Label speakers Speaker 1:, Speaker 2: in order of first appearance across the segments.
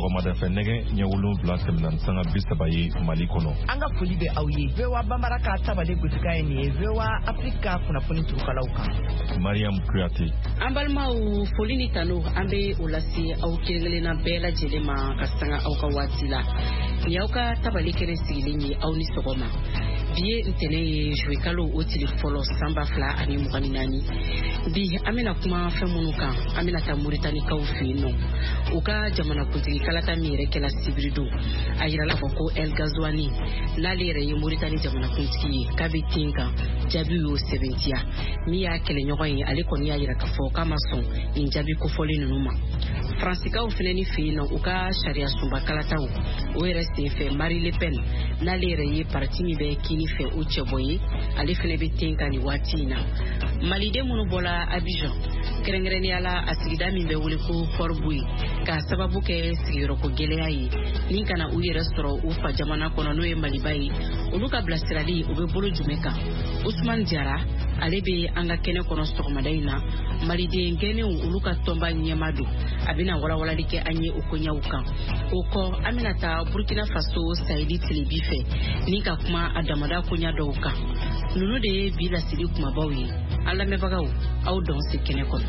Speaker 1: sɔgɔmada fɛ nɛgɛ ɲɛ 7 tɛmɛna sanga 30 ye Mali kɔnɔ.
Speaker 2: An ka foli bɛ aw ye. VOA Bambara ka tabale gotika ye nin ye VOA Afrika kunnafoni turukalaw kan.
Speaker 1: Mariam Kuyate.
Speaker 3: An balimaw foli ni tanu an bɛ o lase aw kelenkelenna bɛɛ lajɛlen ma ka sanga aw ka waati la. Ni aw ka tabale kɛnɛ sigilen ye aw ni sɔgɔma. Bi ye ntɛnɛn ye juillet kalo o tile fɔlɔ san 2024. Bi an bɛna kuma fɛn minnu kan an bɛna taa Moritanikaw fɛ yen nɔ. U ka jamanakuntigi kalata min yɛrɛ kɛla sibiri don a yirala fɔ ko El Ghazouani n'ale yɛrɛ ye Moritani jamanakuntigi ye k'a bɛ ten kan jaabi y'o sɛbɛntiya. Min y'a kɛlɛɲɔgɔn ye ale kɔni y'a yira k'a fɔ k'a ma sɔn nin jaabi kofɔlen ninnu ma. Fransikaw fɛnɛ ni fɛ yen nɔ u ka sariya sunba kalataw o yɛrɛ senfɛ Marie Le Pen n'ale yɛrɛ ye parti min bɛ kini fɛ o cɛbɔ ye ale fɛnɛ bɛ ten kan nin waati in na. Maliden minnu bɔla Abidjan kɛrɛnkɛrɛnnenya la a sigida min bɛ wele ko Port-Bouillet ka sababu kɛ sigiyɔrɔko gɛlɛya ye ni kana u yɛrɛ sɔrɔ u fa jamana kɔnɔ n'o ye Maliba ye olu ka bilasirali u bɛ bolo jumɛn kan. Ousmane Diarra ale bɛ an ka kɛnɛ kɔnɔ sɔgɔmada in na maliden gɛnɛw olu ka tɔnba ɲɛma don a bɛna walawalali kɛ an ye o koɲaw kan. O kɔ an bɛna taa Burkina Faso Saheli Tilebi fɛ ni ka kuma a damada koɲa dɔw kan. Ninnu de ye bi lasiri kumabaw ye. An lamɛnbagaw aw dɔn se kɛnɛ kɔnɔ.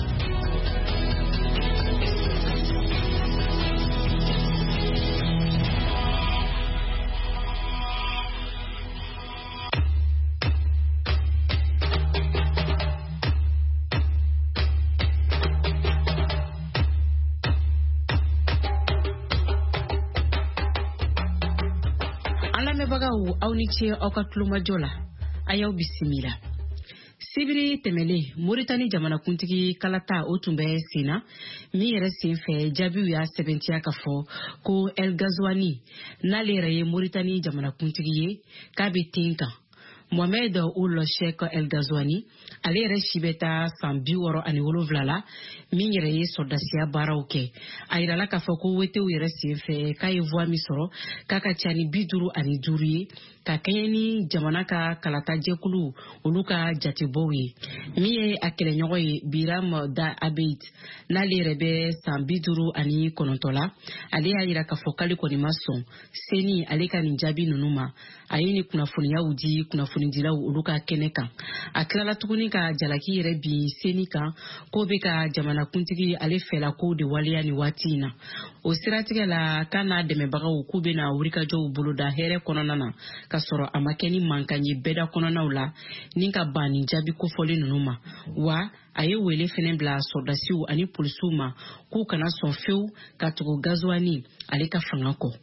Speaker 3: Aw ni ce aw ka tulomajɔ la a y'aw bisimila. Sibiri tɛmɛlen Moritani jamanakuntigi kalata o tun bɛ sen na min yɛrɛ senfɛ jaabiw y'a sɛbɛntiya ka fɔ ko El Ghazouani n'ale yɛrɛ ye Moritani jamanakuntigi ye k'a bɛ ten kan. Mohamed Ould Cheikh El Ghazouani ale yɛrɛ si bɛ taa san 67 la min yɛrɛ ye sɔrdasiya baaraw kɛ. A yirala k'a fɔ ko wetew yɛrɛ senfɛ k'a ye voix min sɔrɔ k'a ka ca ni 55 ye ka kɛɲɛ ni jamana ka kalata jɛkulu olu ka jatebɔw ye. Min ye a kɛlɛɲɔgɔn ye Biram Da Abed n'ale yɛrɛ bɛ san 59 la ale y'a yira k'a fɔ k'ale kɔni ma sɔn seni ale ka nin jaabi ninnu ma. A ye ni kunnafoniyaw di kunnafonidilaw olu ka kɛnɛ kan. A tilala tuguni ka jalaki yɛrɛ bin seni kan k'o bɛ ka jamanakuntigi ale fɛla ko de waleya ni waati in na. O siratigɛ la k'a n'a dɛmɛbagaw k'u bɛna wulikajɔw boloda hɛrɛ kɔnɔna na ka sɔrɔ a ma kɛ ni mankan ye bɛɛda kɔnɔnaw la ni ka ban ni jaabi kofɔlen ninnu ma. Wa a ye wele fɛnɛ bila sɔrdasiw ani polisiw ma k'u kana sɔn fewu ka tugu Ghazouani ale ka fanga kɔ.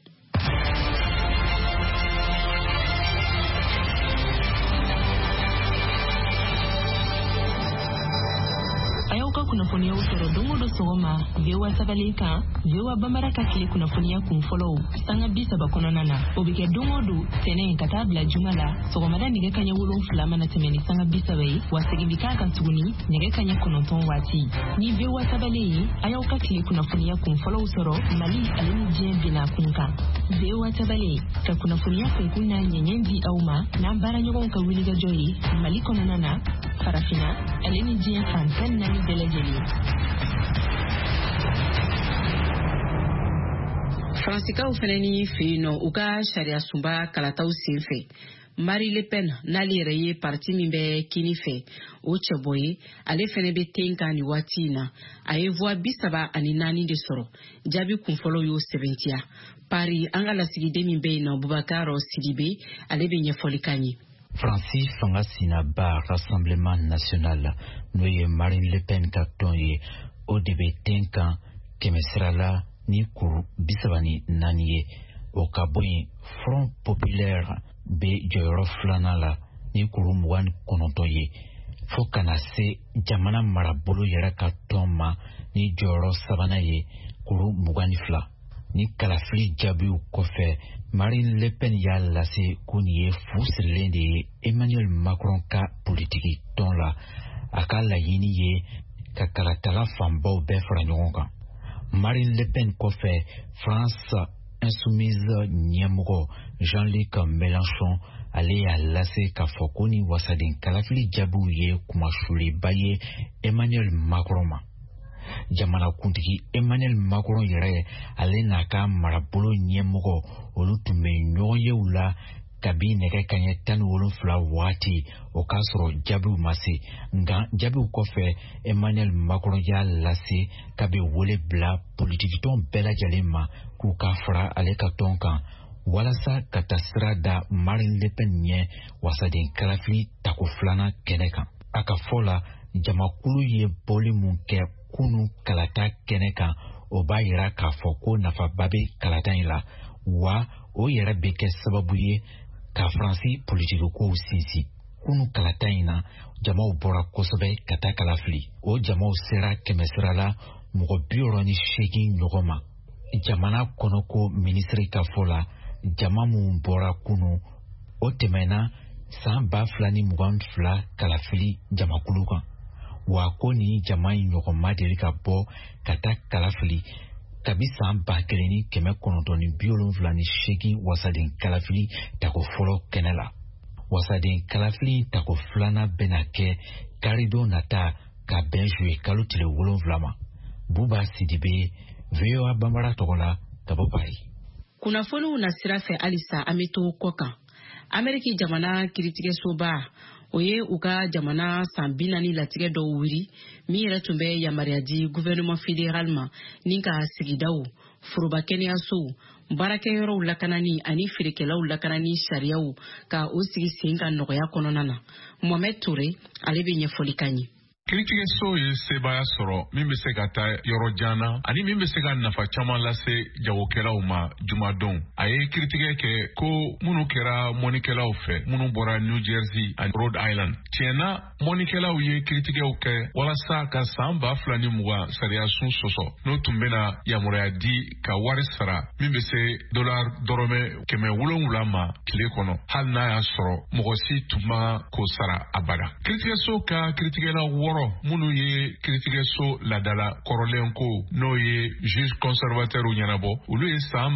Speaker 4: Kunnafoniya sɔrɔ don o don sɔgɔma VOA Sabali kan VOA Bambara ka tile kunnafoniya kun fɔlɔw sanga 30 kɔnɔna na o bɛ kɛ don o don tɛnɛn ka taa bila juma la sɔgɔmada nɛgɛ kaɲɛ 7 mana tɛmɛ ni sanga 30 ye wa segin bi k'a kan tuguni nɛgɛ kaɲɛ 9 waati. Ni VOA Sabali ye a y'aw ka tile kunnafoniya kun fɔlɔw sɔrɔ Mali ale ni diɲɛ bina kun kan. VOA Sabali ka kunnafoniya kunkun na ɲɛɲɛ di aw ma n'an baaraɲɔgɔnw ka wulikajɔ ye Mali kɔnɔna na farafina ale ni diɲɛ fan 14 bɛɛ lajɛlen.
Speaker 3: Fransikaw fɛnɛ ni fɛ yen nɔ u ka sariya sunba kalataw senfɛ Marie Le Pen n'ale yɛrɛ ye parti min bɛ kini fɛ o cɛbɔ ye ale fɛnɛ bɛ ten kan ni waati in na a ye voix 34 de sɔrɔ jaabi kunfɔlɔ y'o sɛbɛntiya. Paris an ka lasigiden min bɛ yen nɔ Boubacar Sidibe ale bɛ ɲɛfɔli k'an ye.
Speaker 5: Francis fanga sina ba Rassemblement National n'o ye Marine Le Pen ka tɔn ye o de bɛ ten kan kɛmɛ sira la ni kuru 34 ye. O ka bɔ yen Front Populaire bɛ jɔyɔrɔ 2nan la ni kuru 29 ye fo kana se jamana marabolo yɛrɛ ka tɔn ma ni jɔyɔrɔ 3nan ye kuru 22. Ni kalafili jaabiw kɔfɛ Marine Le Pen y'a lase ko nin ye fu sirilen de ye Emmanuel Macron ka politiki tɔn la a ka laɲini ye ka kalatala fanbaw bɛɛ fara ɲɔgɔn kan. Marine Le Pen kɔfɛ France Insoumise ɲɛmɔgɔ Jean-Luc Mélenchon ale y'a lase k'a fɔ ko ni wasaden kalafili jaabiw ye kumasuliba ye Emmanuel Macron ma. jamana kuntigi Emmanuel Macron yɛrɛ ale n'a ka marabolo ɲɛmɔgɔ olu tun bɛ ɲɔgɔn ye u la kabi nɛgɛ kaɲɛ 17 waati o k'a sɔrɔ jaabiw ma se nka jaabiw kɔfɛ Emmanuel Macron y'a lase kabi wele bila politikitɔn bɛɛ lajɛlen ma k'u ka fara ale ka tɔn kan walasa ka taa sira da Marine Le Pen ɲɛ wasaden kalafili tako 2nan kɛnɛ kan. A ka fɔ la jamakulu ye bɔli mun kɛ kunu kalata kɛnɛ kan o b'a yira k'a fɔ ko nafaba bɛ kalata in la wa o yɛrɛ bɛ kɛ sababu ye ka Faransi politikikow sinsin. Kunu kalata in na jamaw bɔra kosɛbɛ ka taa kalafili. O jamaw sera kɛmɛsira la mɔgɔ 68 ɲɔgɔn ma. Jamana kɔnɔko minisiri ka fɔ la jama mun bɔra kunu o tɛmɛna san 2022 kalafili jamakulu kan wa ko ni jama in ɲɔgɔn ma deli ka bɔ ka taa kalafili kabi san 1978 wasaden kalafili tako fɔlɔ kɛnɛ la. Wasaden kalafili tako 2nan bɛna kɛ karidon nata ka bɛn juye kalo tile 7 ma. Buba Sidibe, VOA Bambara tɔgɔ la ka bɔ Paris.
Speaker 3: Kunnafoniw na sira fɛ halisa an bɛ to kɔ kan. Ameriki jamana kiiritigɛsoba o ye u ka jamana san 40 latigɛ dɔw wuri min yɛrɛ tun bɛ yamaruya di gouvernement fédéral ma ni ka sigidaw, foroba kɛnɛyasow, baarakɛyɔrɔw lakanani ani feerekɛlaw lakanani sariyaw ka o sigi sen ka nɔgɔya kɔnɔna na. Mohamed Touré ale bɛ ɲɛfɔli kan ye.
Speaker 1: Kiiritigɛso ye sebaya sɔrɔ min bɛ se ka taa yɔrɔ janna ani min bɛ se ka nafa caman lase jagokɛlaw ma jumadon. A ye kiiritigɛ kɛ ko minnu kɛra mɔnikɛlaw fɛ minnu bɔra New Jersey ani Rhode Island. Tiɲɛna mɔnikɛlaw ye kiiritigɛw kɛ walasa ka san 2020 sariyasun sɔsɔ n'o tun bɛna yamaruya di ka wari sara min bɛ se $700 ma tile kɔnɔ hali n'a y'a sɔrɔ mɔgɔ si tun ma k'o sara abada. Kiiritigɛso ka kiiritigɛla wɔɔrɔ minnu ye kiiritigɛso ladala kɔrɔlen ko n'o ye juge conservateur ɲɛnabɔ olu ye san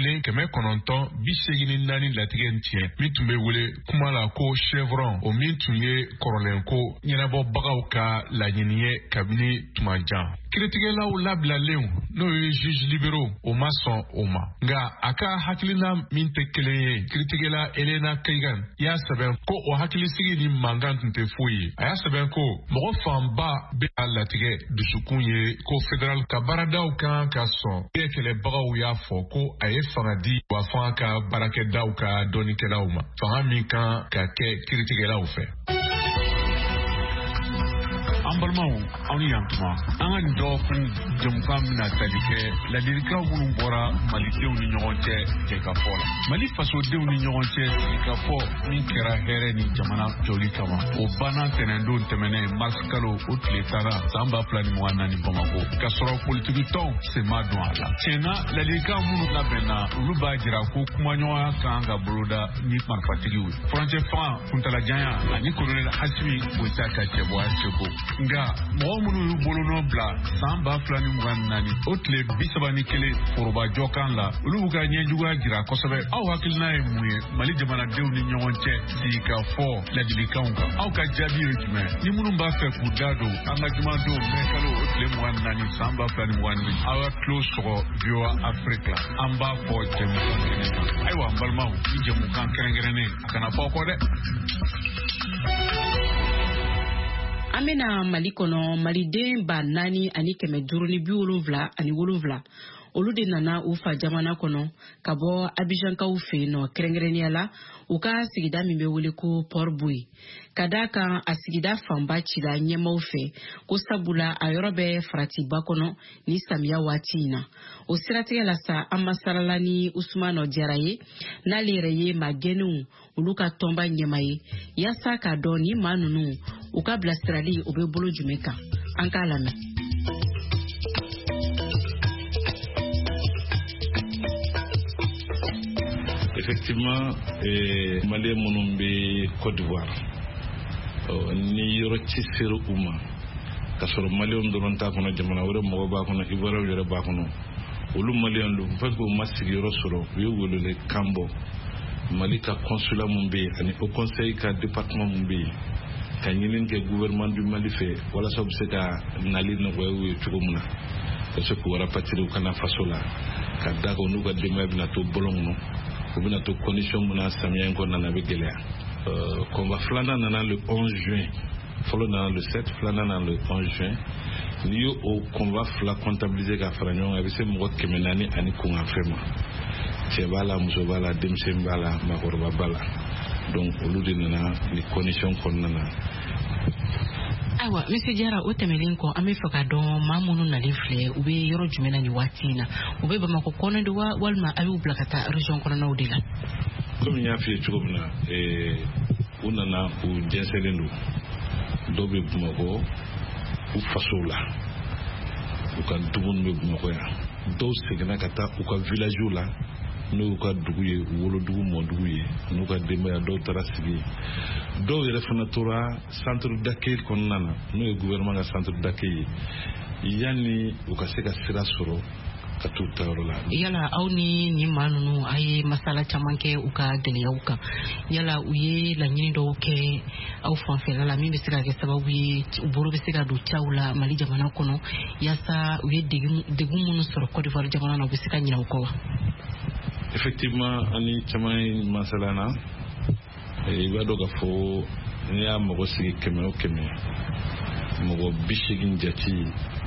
Speaker 1: 1984 latigɛ tiɲɛ min tun bɛ wele kuma la ko Chevron o min tun ye kɔrɔlen ko ɲɛnabɔbagaw ka laɲini ye kabini tuma jan. Kiiritigɛlaw labilalen n'o ye juge libéraux o ma sɔn o ma nka a ka hakilina min tɛ kelen ye. Kiiritigɛla Elena Kagan y'a sɛbɛn ko o hakilisigi ni mankan tun tɛ foyi ye. A y'a sɛbɛn ko mɔgɔ fanba bɛ a latigɛ dusukun ye ko fédéral ka baaradaw kan ka sɔn. Kɛlɛbagaw y'a fɔ ko a ye fanga di wa fanga ka baarakɛdaw ka dɔnnikɛlaw ma fanga min kan ka kɛ kiiritigɛlaw fɛ. An balimaw aw ni yantuma an ka nin dɔgɔkun jamukan bɛna tali kɛ ladilikanw minnu bɔra malidenw ni ɲɔgɔn cɛ jɛkafɔ la. Mali fasodenw ni ɲɔgɔn cɛ jɛkafɔ min kɛra hɛrɛ ni jamana jɔli kama o banna tɛnɛndon tɛmɛnen mars kalo o tile 10 san 2024 Bamako ka sɔrɔ politiki tɔnw sen ma don a la. Tiɲɛna ladilikan minnu labɛnna olu b'a jira ko kumaɲɔgɔnya kan ka boloda ni marifatigiw ye. Furancɛ fanga kuntalajanya ani kolonɛli Asimi Goyita ka cɛbɔya seko. Nga mɔgɔ minnu y'u bolonɔ bila san 2024 o tile 31 forobajɔ kan la olu b'u ka ɲɛjuguya jira kosɛbɛ. Aw hakilina ye mun ye Mali jamanadenw ni ɲɔgɔn cɛ sigi ka fɔ ladilikanw kan? Aw ka jaabi ye jumɛn? Ni minnu b'a fɛ k'u da don an ka jumadon mɛ kalo o tile 24 san 2024 aw ka tulo sɔgɔ VOA Afrique la. An b'a fɔ jɛmukan kɛnɛ kan. Ayiwa an balimaw ni jɛmukan kɛrɛnkɛrɛnnen a kana fɔ kɔ dɛ.
Speaker 3: An bɛna Mali kɔnɔ maliden 4,577 olu de nana u fa jamana kɔnɔ ka bɔ Abidjankaw fɛ yen nɔ kɛrɛnkɛrɛnnenya la u ka sigida min bɛ wele ko Port Bouy. Ka d'a kan a sigida fanba cila ɲɛmaw fɛ ko sabula a yɔrɔ bɛ faratiba kɔnɔ ni samiya waati in na. O siratigɛ la sa an masarala ni Ousmane Diarra ye n'ale yɛrɛ ye magɛnniw olu ka tɔnba ɲɛma ye yaasa k'a dɔn ni maa ninnu u ka bilasirali o bɛ bolo jumɛn kan an k'a lamɛn.
Speaker 6: Effectivement, Mali minnu bɛ Côte d'Ivoire ni yɔrɔ ci sera u ma ka sɔrɔ Maliens dɔrɔn t'a kɔnɔ jamana wɛrɛ mɔgɔ b'a kɔnɔ Ivoiriens yɛrɛ b'a kɔnɔ olu Maliens don parce que u ma sigiyɔrɔ sɔrɔ u ye welewele kan bɔ Mali ka consulat mun bɛ yen ani au conseil ka département mun bɛ yen ka ɲinin kɛ gouvernement du Mali fɛ walasa u bɛ se ka nali nɔgɔya u ye cogo min na ka se k'u rapatrier u kana faso la ka da kan n'u ka denbaya bɛna to bɔlɔn kɔnɔ u bɛna to condition min na samiya in kɔnɔna na a bɛ gɛlɛya. Combat filanan nana le 11 juin fɔlɔ nana le 7 filanan nana le 11 juin n'i y'o o combat fila comptabiliser ka fara ɲɔgɔn kan a bɛ se mɔgɔ 400 ani kunkanfɛn ma cɛ b'a la muso b'a la denmisɛn b'a la maakɔrɔba b'a la donc olu de nana ni condition kɔnɔna na.
Speaker 3: Ayiwa Monsieur Diarra o tɛmɛlen kɔ an bɛ fɛ ka dɔn maa minnu nalen filɛ u bɛ yɔrɔ jumɛn na nin waati in na u bɛ Bamakɔ kɔnɔ de wa walima a y'u bila ka taa région kɔnɔnaw de la.
Speaker 6: Comme n y'a f'i ye cogo min na u nana u jɛnsɛnlen don dɔw bɛ Bamakɔ u fasow la u ka dugu bɛ Bamakɔ yan dɔw seginna ka taa u ka villagew la n'o y'u ka dugu ye wolodugu mɔdugu ye n'u ka denbaya dɔw taara sigi dɔw yɛrɛ fana tora centre d'accueil kɔnɔna na n'o ye gouvernement ka centre d'accueil ye yanni u ka se ka sira sɔrɔ ka t'u ta yɔrɔ la.
Speaker 3: Yala aw ni nin maa ninnu a ye masala caman kɛ u ka gɛlɛyaw kan yala u ye laɲini dɔw kɛ aw fanfɛla la min bɛ se ka kɛ sababu ye u bolo bɛ se ka don cɛw la Mali jamana kɔnɔ yaasa u ye degun minnu sɔrɔ Côte d'Ivoire jamana na u bɛ se ka ɲinɛ u kɔ wa.
Speaker 6: Effectivement ani caman ye masala na i b'a dɔn k'a fɔ n'i y'a mɔgɔ sigi 100 o 100 mɔgɔ 80 jati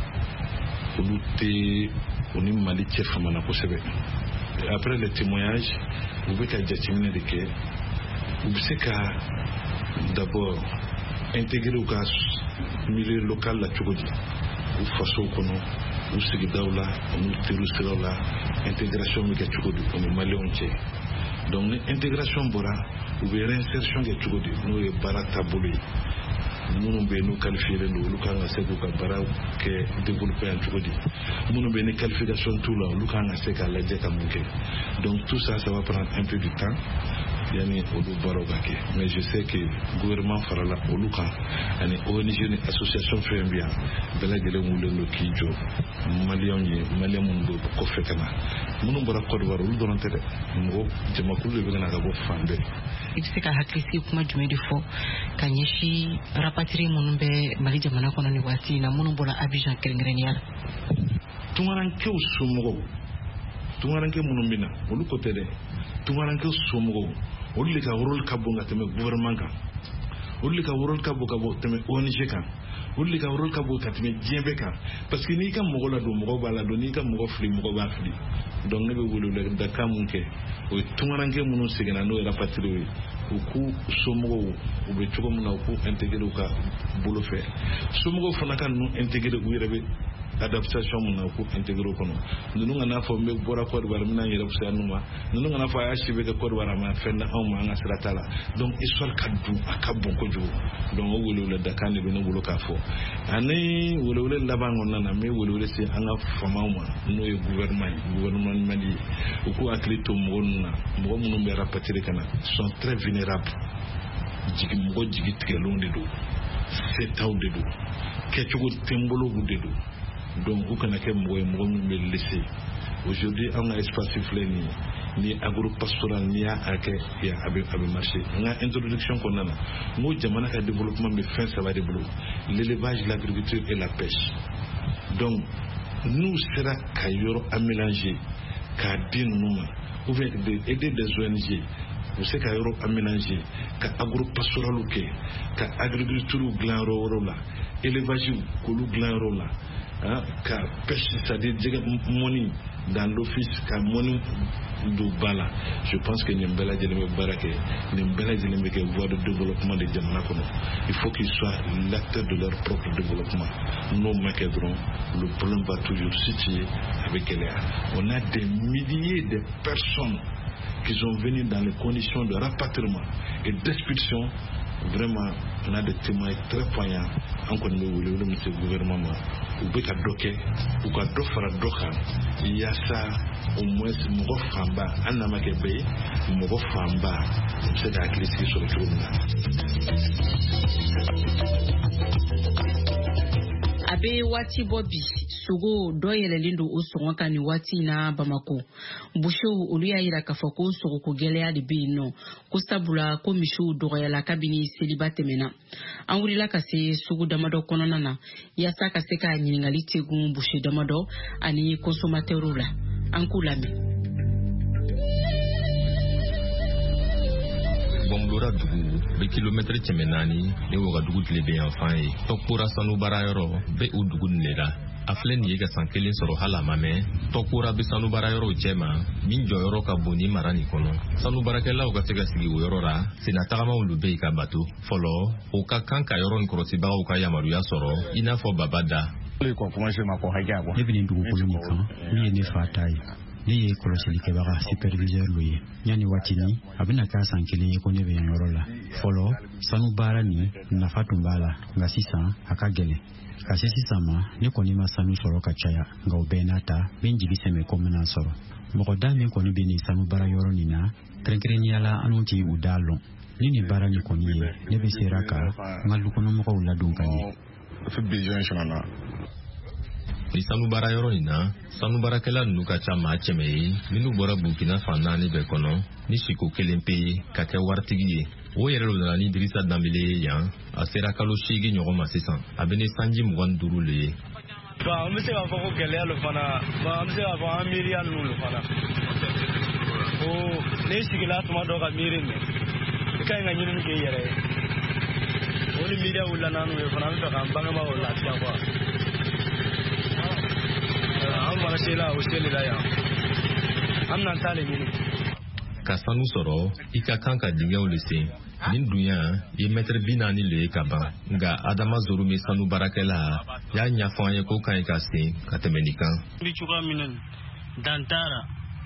Speaker 6: olu tɛ u ni Mali cɛ famana kosɛbɛ. Après les témoignages u bɛ ka jateminɛ de kɛ u bɛ se ka d'abord intégrer u ka milieu local la cogo di u fasow kɔnɔ u sigidaw la n'u teriw siraw la intégration bɛ kɛ cogo di u ni maliyɛnw cɛ donc ni intégration bɔra u bɛ réinsertion kɛ cogo di n'o ye baara taabolo ye minnu bɛ yen n'u qualifieren don olu kan ka se k'u ka baara kɛ développer yan cogo di minnu bɛ yen ni qualification t'u la olu kan ka se k'a lajɛ ka mun kɛ donc tout ça ça va prendre un peu du temps yani olu baaraw ka kɛ mais je sais que gouvernement farala olu kan ani ONG ni association fɛn bi yan bɛɛ lajɛlen wulen don k'i jɔ maliyɛnw ye maliyɛn minnu bɛ kɔfɛ ka na minnu bɔra Côte d'Ivoire olu dɔrɔn tɛ dɛ mɔgɔ jamakulu de bɛ na ka bɔ fan bɛɛ.
Speaker 3: I bɛ se ka hakili sigi kuma jumɛn de fɔ ka ɲɛsin rapatrié minnu bɛ Mali jamana kɔnɔ nin waati in na minnu bɔra Abidjan kɛrɛnkɛrɛnnenya la.
Speaker 6: Tunkarankew somɔgɔw tunkaranke minnu bɛ na olu ko tɛ dɛ tunkarankew somɔgɔw olu de ka rôle ka bon ka tɛmɛ gouvernement kan olu de ka rôle ka bon ka tɛmɛ ONG kan olu de ka rôle ka bon ka tɛmɛ diɲɛ bɛɛ kan parce que n'i ka mɔgɔ la don mɔgɔ b'a la don n'i ka mɔgɔ fili mɔgɔ b'a fili donc ne bɛ wele da kan mun kɛ o ye tunkaranke minnu seginna n'o ye rapatrié ye u k'u somɔgɔw u bɛ cogo min na u k'u intégrer u ka bolo fɛ somɔgɔw fana ka ninnu intégrer u yɛrɛ bɛ adaptation mun na u k'u intégrer u kɔnɔ ninnu ka n'a fɔ n bɛ bɔra Côte d'Ivoire n bɛna n yɛrɛ fisaya ninnu ma ninnu ka n'a fɔ a y'a si bɛ kɛ Côte d'Ivoire a ma fɛn da anw ma an ka sira t'a la donc histoire ka dun a ka bon kojugu donc o welewele da kan de bɛ ne bolo k'a fɔ ani welewele laban kɔnɔna na n bɛ welewele se an ka famaw ma n'o ye gouvernement Mali ye u k'u hakili to mɔgɔ ninnu na mɔgɔ minnu bɛ rapatrier ka na sont très vulnérables mɔgɔ jigi tigɛlenw de don setaw de don kɛcogo tɛ n bolo de don donc u kana kɛ mɔgɔ ye mɔgɔ min bɛ laisser aujourd'hui an ka espace filɛ nin ni agropastoral n'i y'a kɛ a bɛ marcher n ka introduction kɔnɔna na n ko jamana ka développement bɛ fɛn saba de bolo l'élevage l'agriculture et la pêche donc n'u sera ka yɔrɔ aménager k'a di ninnu ma ou bien aider des ONG u se ka yɔrɔ aménager ka agropastoral kɛ ka agriculture dilan yɔrɔ wɛrɛw la élevage k'olu dilan yɔrɔw la ka pêche c'est-à-dire jɛgɛ mɔni dans l'office ka mɔni don ba la je pense que nin bɛɛ lajɛlen bɛ baara kɛ nin bɛɛ lajɛlen bɛ kɛ voie de développement de jamana kɔnɔ il faut qu'ils soient l'acteur de leur propre développement n'o ma kɛ dɔrɔn le problème va toujours situer a bɛ gɛlɛya on a des milliers de personnes qui sont venues dans les conditions de rapatriement et d'expulsion. Vraiment, on a des témoins très poignants. Encore nous, le gouvernement, ou beka doke, ou ka do fara doka, il y a ça au moins mogo famba, anama kebe, mogo famba, c'est la crise sur le trône.
Speaker 3: abe wati bobi sogo do yelelindo o songo kani wati na Bamako busho oluya ira kafako sogo ko gelea de bino ko sabula ko mishu do yala kabini selibate mena anwurila kase sogo damado kononana ya saka seka nyingali tegu bushe damado ani consommateur la ankulame
Speaker 7: Bonglora dugu be kilometre chemenani ne woga dugu tlebe enfant tokura sanu barayoro be udugu nlera aflen yega sankelen soro hala mame tokura be sanu barayoro chema min joyoro ka boni marani kono sanu barakela oga sega sigi woyorora sina tagama ulube ka batu folo o ka kanka yoron krosi ba o ka yamaru ya soro ina fo babada
Speaker 8: le ko commencer ma ko haja ko
Speaker 9: ebini dugu polimika ni ne fatai ni koloseli kebara superviseur loye nyani watini abina ka sankele ko ne be yorola folo sanu bara ni na fatumbala nga sisa akagele kasisi sama ni ko ni masanu soro kachaya nga obenata benji biseme ko mena soro mokoda mi ko ni bini sanu bara yoro ni na krenkeni ala anunti udalo ni bara ni ko ni ne be seraka ngalu ko no mo ko uladungani
Speaker 8: fi besoin shana
Speaker 7: ni sanu bara yoro ina sanu bara kala nuka chama cheme minu bora Burkina Faso ni be kono ni shiko kelempe ka ke wartigi o yere lo ni Idrissa Dambélé ya asera kalo shigi nyogo masisa abene sanji muganduru le
Speaker 10: ba mse ba ko kele lo fana ba mse ba million lo fana o ne shigila tuma do ga mirin ne kai nga nyinu ke yere o ni media wala nanu e fana to ka mbanga ma wala tia kwa
Speaker 7: Kasanu soro ika kanka dinga ulise nin dunya ye metre binani le kaba nga adama zoru me sanu barakela ya nya fanye ko kan ka se katemenikan
Speaker 10: bi chuka minen dantara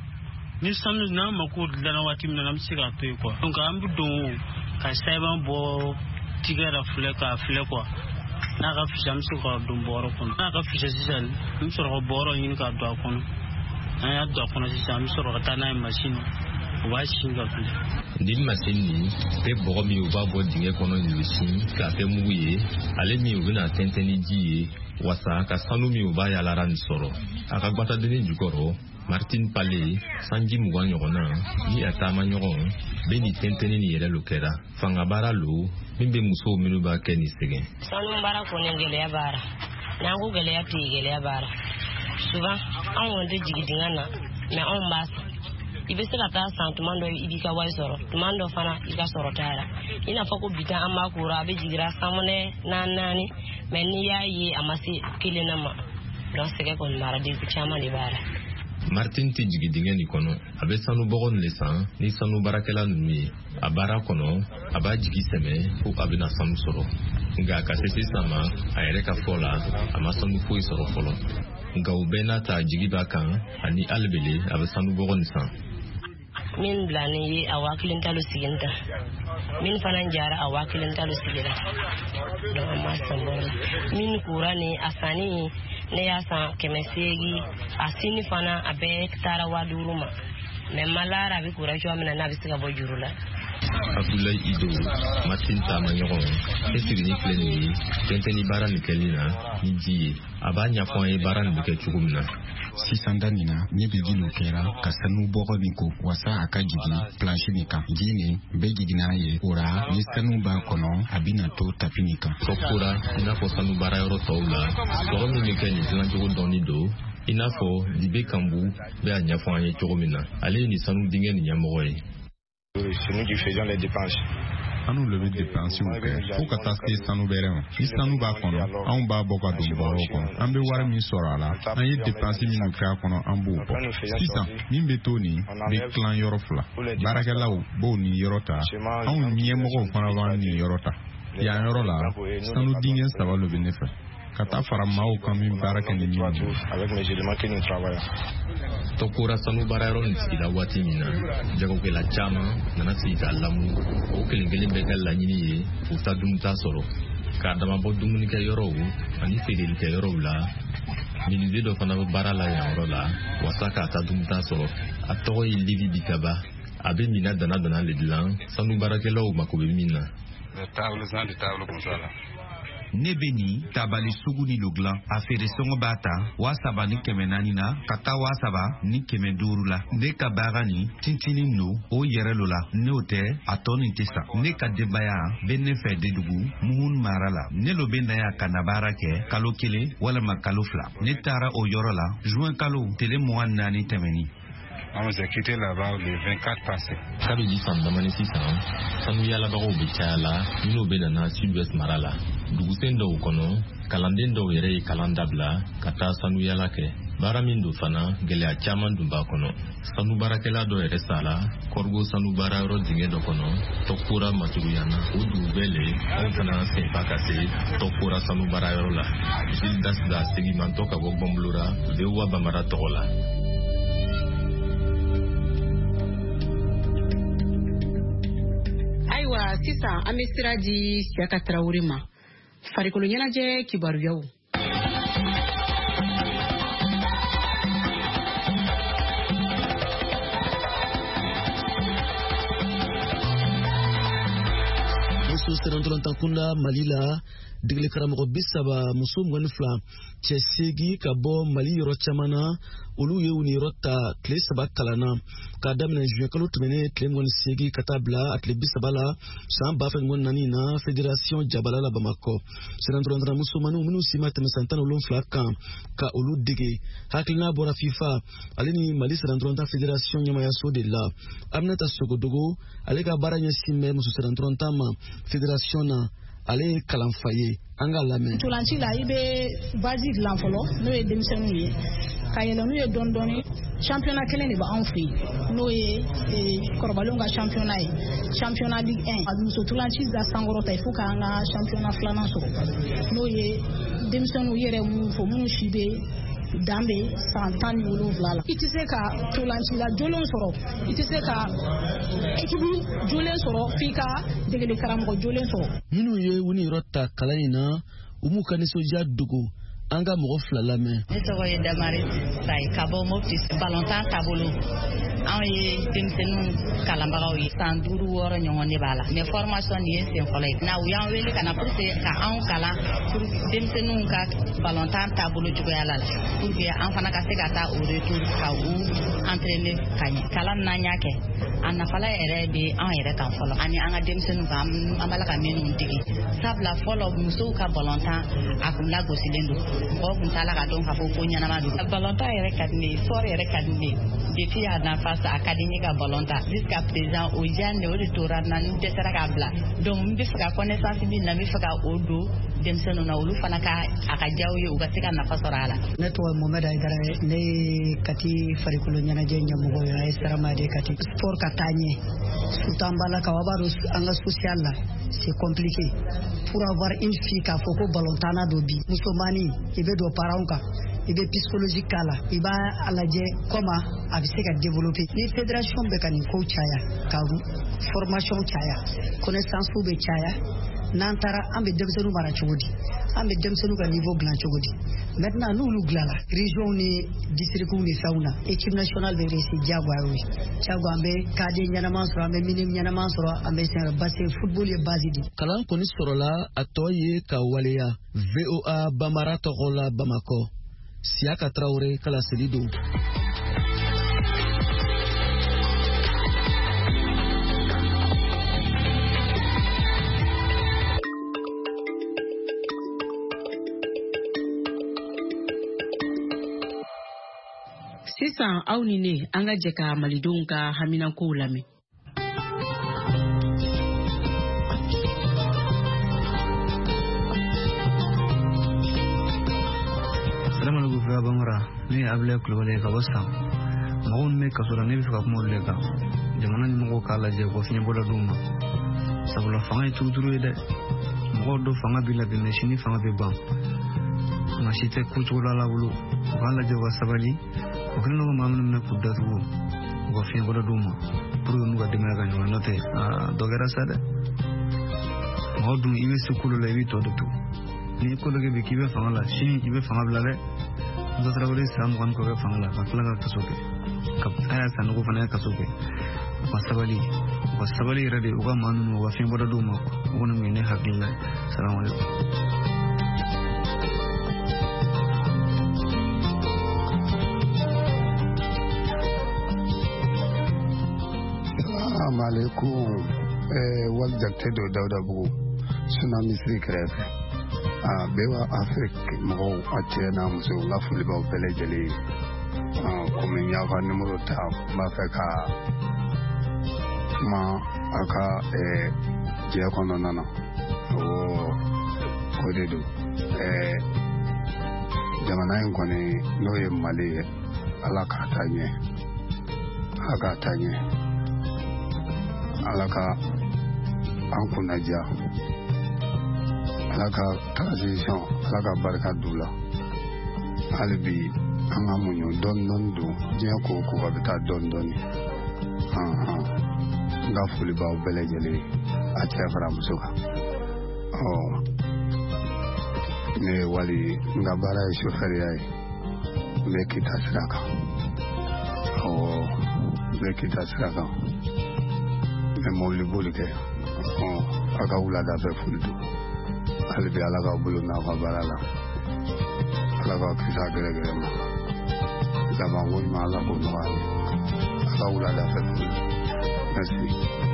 Speaker 10: ni sanu na mako dana wati minen am siga to ko donc am bu don ka saiban bo tigara fleka flekwa na ka fisham su ko dum boro kon na ka fisha sisan mi soro ko boro yin ka do kon aya do kon sisan mi soro ta na machine wa shinga ku
Speaker 7: din machine ni pe boro mi o ba bo dinge kono ni lusin ka te muye ale mi o na tenteni ji wasa ka sanu mi o ba ya la ran soro aka gbata deni jukoro Martin Palé sanji muganyo gona ni atama nyogon beni tenteni ni yele lokera fanga baralo mimbe muso minu ba keni sege
Speaker 11: sanu bara ko ngele ya bara nangu gele ya ti gele ya bara suba an wonde jigidingana na on bas ibe se kata santumando ibika wai soro tumando fana ika soro tara ina fako bita amma kura be jigira samone nanani menni yayi amasi kilena ma don sege kon mara di chama ni bara
Speaker 7: Martin tijigi dinge ni kono abe sanu bogon lesan ni sanu barakela numi abara kono aba jigi seme ko abina sanu soro nga kasese sama ayere ka fola ama sanu foi soro folo nga ubena ta jigi bakan ani albele abe sanu bogon san
Speaker 11: min blani awakilin talu siginta min fanan jara awakilin talu sigira don amma sambora min kurani asani ne yasa kemesegi asini fana abe tara waduruma me malara bi kurajo amina na bisiga bojurula
Speaker 7: Abdoulaye Ido Martin Tamanyoron esiri kleni tenteni baran kelina niji abanya point baran buke chugumna
Speaker 9: sisandanina ni bigilu kera kasanu bogo niko wasa akajigi planchinika jini begigina ye ora ni sanu ba kono abina to tapinika
Speaker 7: sokura ina ko sanu barayoro toula soro mi mekeni tlanjogo donido ina fo libe kambu be anya fo anye chogomina ale ni sanu dingen nyamoy
Speaker 8: c'est nous qui faisons les dépenses.
Speaker 12: Anu lever dépenses pour que ça se sanu berem. Si sanu ba kono, an ba boka dum boro kono. An be wara mi sora la, an ye dépenses mi nuka kono an bo. Sisan, min be toni be clan yorofla. Barakela bo ni yorota. An mi mo fana ba ni yorota. Ya yorola, sanu dingen ça va le bénéfice. Kata faramao kami baraka ni mimi
Speaker 8: avec mes éléments que nous travaillons.
Speaker 7: Tokura sanu bararon sila wati mina jago ke la chama nana sita lamu o kelengele begal la nyini ye uta dumta soro ka dama bo dumuni ke yoro ani fedel ke yoro la minide do fana barala ya yoro la wasaka ta dumta soro ato yi livi bikaba abe mina dana le dilan sanu barakela o makobe mina
Speaker 8: les tables comme ça là.
Speaker 13: nebeni tabali sugu ni lugla a feere songo bata wa saba ni kɛmɛ naani na ka taa wa saba ni kɛmɛ duuru la ne ka baara ni tintinin no o yɛrɛ lo la n'o tɛ a tɔ nin tɛ sa ne ka denbaya bɛ ne fɛ dedugu muhun mara la ne lo bɛ na ya ka na baara kɛ kalo 1 walama kalo 2 ne taara o yɔrɔ la juin kalo tile 24 tɛmɛni.
Speaker 8: On s'est quitté là-bas le 24 passé.
Speaker 7: Kabili fan damani sisan sanu yalabagaw bɛ caya la minnu bɛ nana sud-ouest mara la dugusen dɔw kɔnɔ kalanden dɔw yɛrɛ ye kalan dabila ka taa sanu yala kɛ baara min don fana gɛlɛya caman dun b'a kɔnɔ sanu baarakɛla dɔ yɛrɛ sala kɔrɔgo sanu baara yɔrɔ dingɛ dɔ kɔnɔ tɔkura maturuyana o dugu bɛɛ le anw fana senfa ka se tɔkura sanu baara yɔrɔ la Gilles Dasda segimantɔ ka bɔ Gbɔnbolora VOA Bambara tɔgɔ la.
Speaker 3: Sisan an bɛ sira di Siyaka Tarawele ma farikolo ɲɛnajɛ kibaruyaw.
Speaker 14: muso serantolanta kunda Mali la degeli karamɔgɔ 30 muso 22 cɛ 8 ka bɔ Mali yɔrɔ caman na olu ye u ni yɔrɔ ta tile 3 kalanna ka daminɛ juin kalo tɛmɛnen tile 28 ka taa bila a tile 30 la san 2024 na fédération Jabala la Bamako serantolanta musomanninw minnu si ma tɛmɛ san 17 kan ka olu dege hakilina bɔra FIFA ale ni Mali serantolanta fédération ɲɛmayaso de la Aminata Sogodogo ale ka baara ɲɛsin bɛ muso serantolanta ma fédération na ale ye kalanfa ye an ka lamɛn.
Speaker 15: Ntolanci la i bɛ base dilan fɔlɔ n'o ye denmisɛnninw ye ka yɛlɛ n'u ye dɔɔni championnat kelen de b'anw fɛ yen n'o ye kɔrɔbalenw ka championnat ye championnat Ligue 1 a muso ntolanci da sankɔrɔta il faut k'an ka championnat 2nan sɔrɔ n'o ye denmisɛnninw yɛrɛ mun fɔ minnu si bɛ dan bɛ san 17 la i tɛ se ka ntolanci la jolen sɔrɔ i tɛ se ka équipe jolen sɔrɔ f'i ka degeli karamɔgɔ jolen sɔrɔ.
Speaker 14: minnu ye u ni yɔrɔ ta kalan in na u m'u ka nisɔndiya dogo an ka mɔgɔ 2 lamɛn.
Speaker 16: Ne tɔgɔ ye Damari Sayi ka bɔ Mopti balontan taabolo anw ye denmisɛnninw kalanbagaw ye san 5-6 ɲɔgɔn de b'a la mais formation nin ye sen fɔlɔ ye na u y'an wele ka na pour que ka anw kalan pour denmisɛnninw ka balontan taabolo cogoya la pour que an fana ka se ka taa au retour ka u entraîner ka ɲɛ kalan n'an y'a kɛ a nafala yɛrɛ bɛ an yɛrɛ kan fɔlɔ ani an ka denmisɛnninw kan an b'a la ka minnu dege sabula fɔlɔ musow ka balontan a kun lagosilen don mɔgɔ kun t'a la ka dɔn k'a fɔ ko ɲɛnama don balontan yɛrɛ ka di ne ye sport yɛrɛ ka di ne ye depuis a nafa a ka di n ye ka balontan jusqu'à présent o diya ne o de tora n na n dɛsɛra k'a bila donc n bɛ fɛ ka connaissance min na n bɛ fɛ ka o don denmisɛnninw na olu fana ka a ka diya u ye u ka se ka nafa sɔrɔ a la.
Speaker 17: Ne tɔgɔ ye Mohamed Aïdara ne ye Kati farikolo ɲɛnajɛ ɲɛmɔgɔ ye a ye Saramade Kati sport ka taa ɲɛ surtout an b'a la ka b'a dɔn an ka social la c'est compliqué pour avoir une fille k'a fɔ ko balontanna don bi musomanni i bɛ don parents kan i bɛ psychologique k'a la i b'a lajɛ comment a bɛ se ka développer ni fédération bɛ ka nin kow caya ka formation caya connaissance bɛ caya n'an taara an bɛ denmisɛnninw mara cogo di an bɛ denmisɛnninw ka niveau dilan cogo di maintenant n'olu dilanna région ni districtw ni fɛnw na équipe nationale bɛ réussir diyagoya ye diyago an bɛ cadre ɲɛnama sɔrɔ an bɛ minimum ɲɛnama sɔrɔ an bɛ sɛnɛ parce que football ye base de.
Speaker 14: kalan kɔni sɔrɔla a tɔ ye ka waleya VOA Bambara tɔgɔ la Bamako Siyaka Tarawele kala seli don.
Speaker 3: Sisan aw ni ne an ka jɛ ka malidenw ka haminankow lamɛn.
Speaker 18: Salamu VOA Bambara ne ye Abulaye Kulubali ka bɔ San mɔgɔw min bɛ kaso la ne bɛ fɛ ka kuma olu de kan jamana ɲɛmɔgɔw k'a lajɛ ko fiɲɛbɔda d'u ma sabula fanga ye turuturu ye dɛ mɔgɔw dɔ fanga b'i la bi mais sini fanga bɛ ban nka si tɛ ko cogo la ala bolo u k'a lajɛ u ka sabali u kɛlen don ka maa minnu minɛ k'u datugu u ka fiɲɛbɔda d'u ma pour que n'u ka denbaya ka ɲɔgɔn n'o tɛ dɔ kɛra sa dɛ mɔgɔ dun i bɛ se kolo la i b'i tɔ de to ni ko dɔ kɛ bi k'i bɛ fanga la sini i bɛ fanga bila dɛ Musa Tarawele san 20 kɔ kɛ fanga la ka tila ka kaso kɛ a y'a san nɔgɔ fana y'a kaso kɛ u ka sabali yɛrɛ de u ka maa ninnu u ka fiɲɛbɔda d'u ma u kɔni mun ye ne hakili la salamu aleykum.
Speaker 19: Assalamu alaikum. Waljate do Dauda Bugu suna Misri kɛrɛfɛ. Bewa Afrique mɔgɔw a cɛ n'a muso n ka foli b'aw bɛɛ lajɛlen. Komi n y'a ka numéro ta n b'a fɛ ka kuma a ka jɛ kɔnɔna na. O de don. Jamana in kɔni n'o ye Mali ye, Ala k'a taa ɲɛ. Ala k'a taa ɲɛ. Ala ka an kunna diya. Ala ka transition, Ala ka barika d'u la. Hali bi an ka muɲu dɔɔni don diɲɛ ko ko a bɛ taa dɔɔni. N ka foli b'aw bɛɛ lajɛlen a cɛ fara muso kan. Ne wali n ka baara ye chauffeur-ya ye. N bɛ kita sira kan. N bɛ kita sira kan. N bɛ mobili boli kɛ. A ka wulada fɛ foli don. Hali bi Ala k'aw bolo n'aw ka baara la. Ala k'aw kisi a gɛrɛgɛrɛ ma. Laban ko ɲuman Ala k'o nɔgɔya. A ka wulada fɛ foli don. Merci.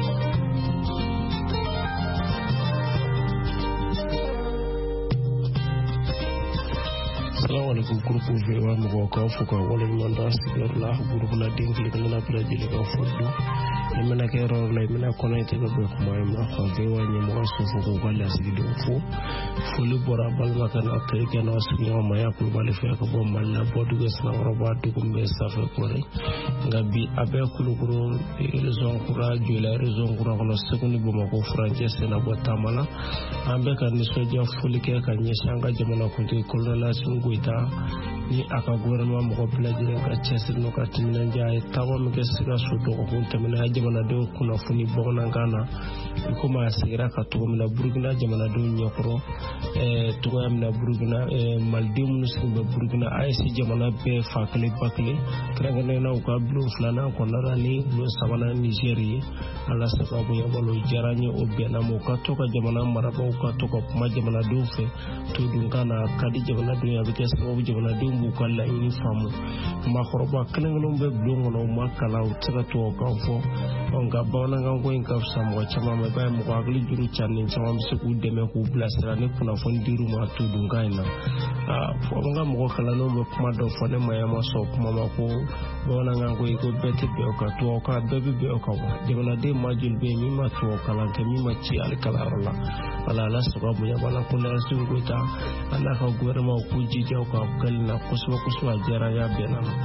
Speaker 20: Assalamu alaikum groupe VOA mɔgɔw k'aw fo ka waleɲuman dɔn sigiyɔrɔ la groupe la den kelen kelen na bɛɛ lajɛlen ka foli don. I mana kɛ yɔrɔ la i mana kɔnɔ i tɛ ka bɛn kuma in ma ka VOA ɲɛmɔgɔ so fo k'u ka lasigidenw fo. Foli bɔra balimakɛ n'a terikɛ n'a sigiɲɔgɔn ma ya Kulubali fɛ ka bɔ Mali la Bɔdugu Sinankɔrɔba dugu min bɛ sanfɛ Kɔrɛ. Nka bi a bɛ Kulukoro région kura Joyila région kura kɔnɔ Segu ni Bamakɔ furancɛ Senabɔ taama la. An bɛ ka nisɔndiya foli kɛ ka ɲɛsin an ka jamanakuntigi Colonel Assimi Goïta ni a ka gouvernement mɔgɔ bɛɛ lajɛlen ka cɛsiri n'u ka timinandiya a ye taama min kɛ Sikaso dɔgɔkun tɛmɛnen a ye jamanadenw kunnafoni bamanankan na i komi a sigira ka cogo min na Burukina jamanadenw ɲɛkɔrɔ cogoya min na Burukina malidenw minnu sigilen bɛ Burukina AES jamana bɛɛ fa kelen ba kelen kɛrɛnkɛrɛnnen na u ka bulon 2nan kɔnɔna la ni bulon 3nan Niger ye Ala sababu ya balo diyara n ye o bɛnna ma u ka to ka jamana marabaaw ka to ka kuma jamanadenw fɛ to dunkan na ka di jamanadenw ye a bɛ kɛ sababu jamanadenw b'u ka laɲini faamu maakɔrɔba kelen-kelenw bɛ bulon kɔnɔ u ma kalan u tɛ se ka tubabukan fɔ nka bamanankan ko in ka fisa mɔgɔ caman ma i b'a ye mɔgɔ hakili juru carin caman bɛ se k'u dɛmɛ k'u bilasira ni kunnafoni dir'u ma to dunkan in na fɔ an ka mɔgɔ kalannenw bɛ kuma dɔ fɔ ne maya ma sɔn kuma ma ko bamanankan ko ko bɛɛ tɛ bɛn o kan tubabukan bɛɛ bɛ bɛn o kan wa jamanaden ma joli bɛ yen min ma tubabu kalan kɛ min ma ci hali kalanyɔrɔ la wala Ala sababu bonya bala Colonel Assimi Goïta an n'a ka gouvernement k'u jija u ka kɛli la kosɛbɛ kosɛbɛ a diyara n y'a bɛnna ma.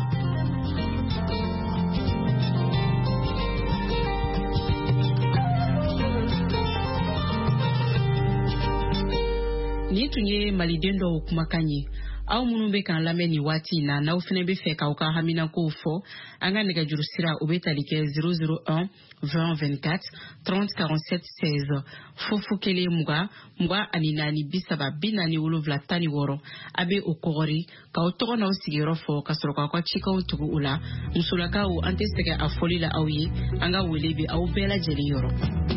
Speaker 3: Ni tun ye maliden dɔw kumakan ye aw minnu bɛ k'an lamɛn nin waati in na n'aw fana bɛ fɛ k'aw ka haminakow fɔ an ka nɛgɛjuru sira o bɛ tali kɛ 001 20 24 30 47 16 fufu kelen 20 20 ani 4 30 47 16 a bɛ o kɔgɔri k'aw tɔgɔ n'aw sigiyɔrɔ fɔ ka sɔrɔ k'aw ka cikaw tugu u la musolakaw an tɛ sɛgɛn a fɔli la aw ye an ka wele bɛ aw bɛɛ lajɛlen yɔrɔ.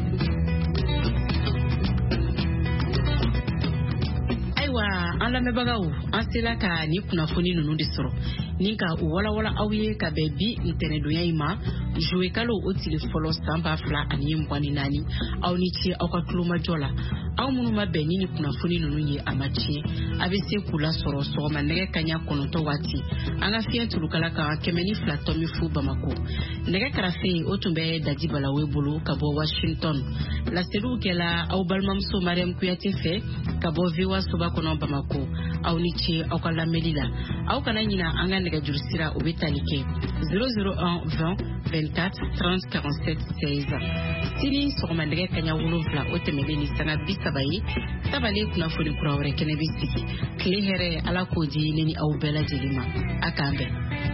Speaker 3: An lamɛnbagaw an sela ka ni kunnafoni ninnu de sɔrɔ ni ka u walawala aw ye ka bɛn bi ntɛnɛndonya in ma juwe kalo o tile fɔlɔ san 2024 aw ni ce aw ka tulomajɔ la aw minnu ma bɛn ni kunnafoni ninnu ye a ma tiɲɛ a bɛ se k'u lasɔrɔ sɔgɔma nɛgɛ kaɲa 9 waati an ka fiɲɛ turukala kan 102.0 Bamako nɛgɛ karafe o tun bɛ Daji Balawe bolo ka bɔ Washington laseliw kɛla aw balimamuso Mariam Kuyate fɛ ka bɔ VOA soba kɔnɔ Bamako aw ni ce aw ka lamɛnli la aw kana ɲina an ka nɛgɛjuru sira o bɛ tali kɛ 001 20 24 30 47 16 sini sɔgɔma nɛgɛ kaɲa 7 o tɛmɛnen ni sanga 30 ye tabale kunnafoni kura wɛrɛ kɛnɛ bɛ sigi tile hɛrɛ Ala k'o di ne ni aw bɛɛ lajɛlen ma a k'an bɛn.